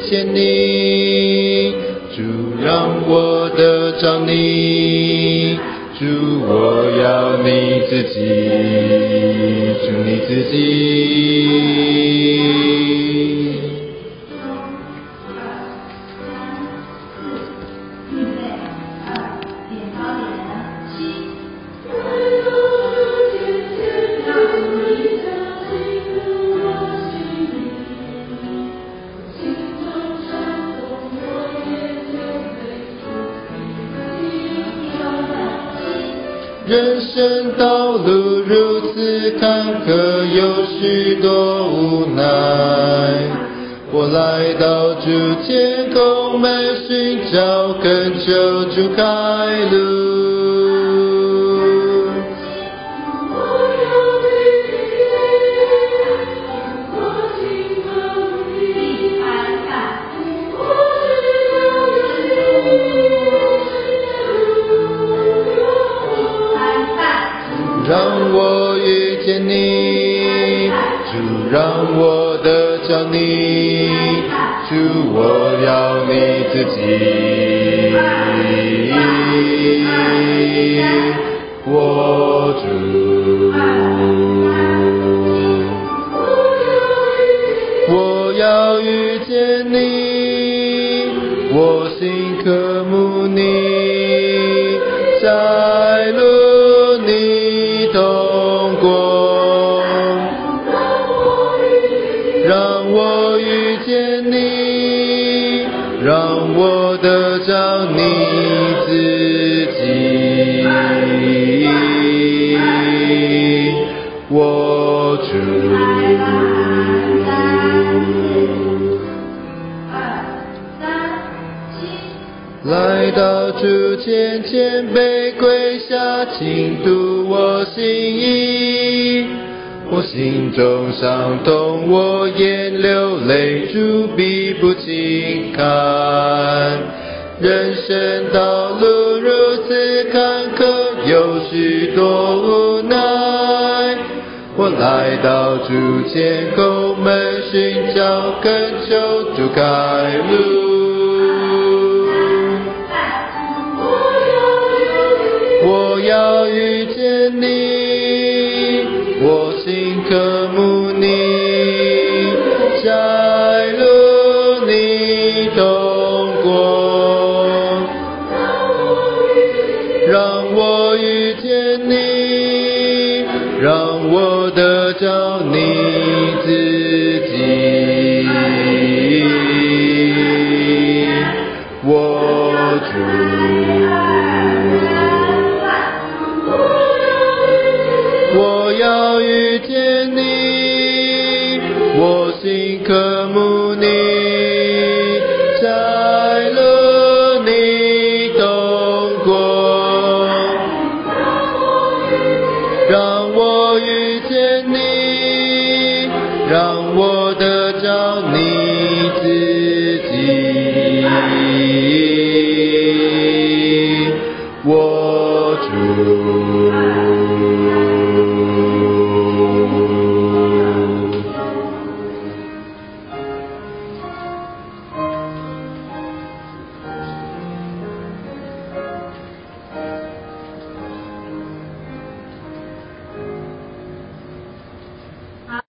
见你，主让我得着你，主我要你自己，主你自己。人生道路如此坎坷，有许多无奈，我来到主前叩门寻找，恳求主开路。让我遇见你，主让我得着你，主我要你自己，我主，我要遇见你，我心渴慕你，在路你同过，让我遇见你，让我得着你自己，我主。来到主前，谦卑跪下，倾吐我心意，我心中伤痛，我眼流泪，主必不轻看。人生道路如此坎坷，有许多无奈，我来到主前叩门寻找，恳求主开路。我要遇见你，我心渴慕你，在路你同过，让我遇见你，让我得着你自己，我主。